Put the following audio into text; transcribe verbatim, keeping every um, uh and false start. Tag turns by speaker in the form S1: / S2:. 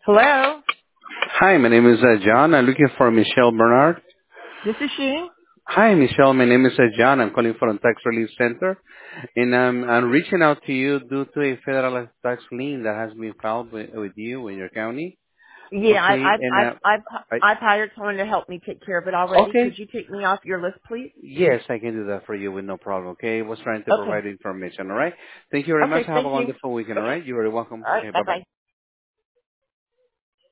S1: Hello,
S2: Hi, my name is uh, John. I'm looking for Michelle Bernard.
S1: this is she.
S2: Hi, Michelle. My name is uh, John. I'm calling from Tax Relief Center, and I'm, I'm reaching out to you due to a federal tax lien that has been filed with, with you in your county.
S1: Yeah, I,
S2: Okay,
S1: I've
S2: and
S1: I've
S2: uh,
S1: I've I've
S2: I,
S1: hired someone to help me take care of it already. Could
S2: okay,
S1: you take me off your list, please?
S2: yes, I can do that for you with no problem. Okay, I was trying to
S1: Okay.
S2: provide information. All right. Thank you very much.
S1: Okay.
S2: Have a
S1: Thank you.
S2: wonderful weekend. All
S1: Okay.
S2: right. You're very welcome.
S1: All right.
S2: Okay.
S1: Bye
S2: Bye bye.
S1: bye.